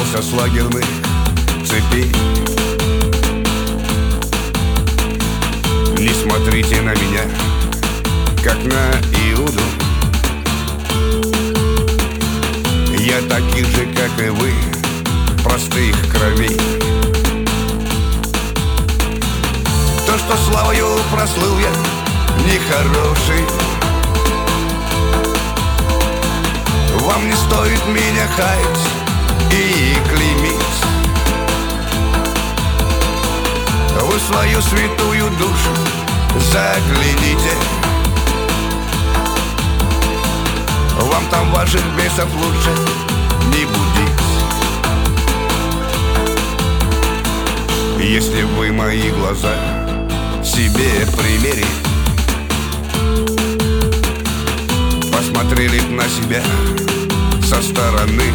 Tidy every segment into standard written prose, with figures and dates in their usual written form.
сорвался с лагерных цепей. Не смотрите на меня, как на Иуду. Я таких же, как и вы, простых кровей. То, что славою прослыл я, нехороший, вам не стоит меня хаять и клеймить. Вы свою святую душу загляните, вам там ваших бесов лучше не будить. Если вы мои глаза себе примерили, посмотрели на себя со стороны,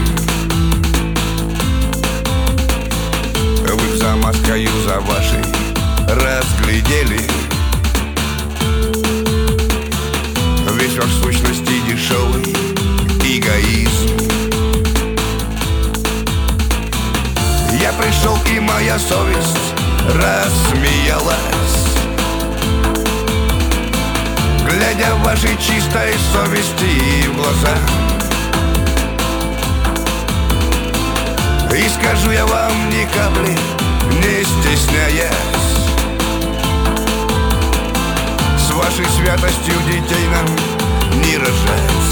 вы в замаз-каюза вашей разглядели весь ваш в сущности дешевый эгоизм. Я пришел, и моя совесть рассмеялась, глядя вашей чистой совести в глаза. И скажу я вам ни капли не стесняясь, с вашей святостью детей нам не рожать.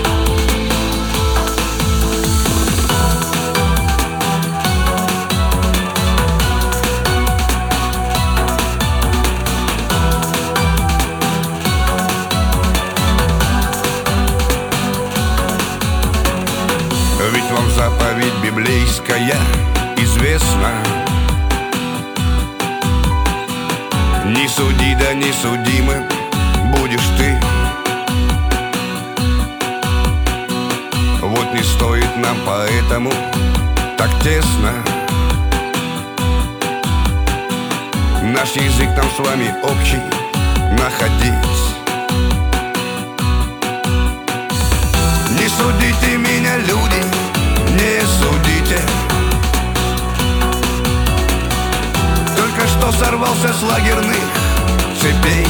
Ведь вам заповедь библейская известна: не суди, да не судимым будешь ты. Вот не стоит нам поэтому так тесно, наш язык нам с вами общий находить. Не судите меня, люди, не судите. Только что сорвался с лагерных цепей.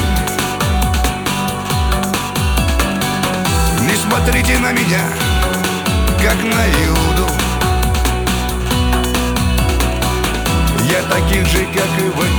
Не смотрите на меня, как на Иуду. Я таких же, как и вы,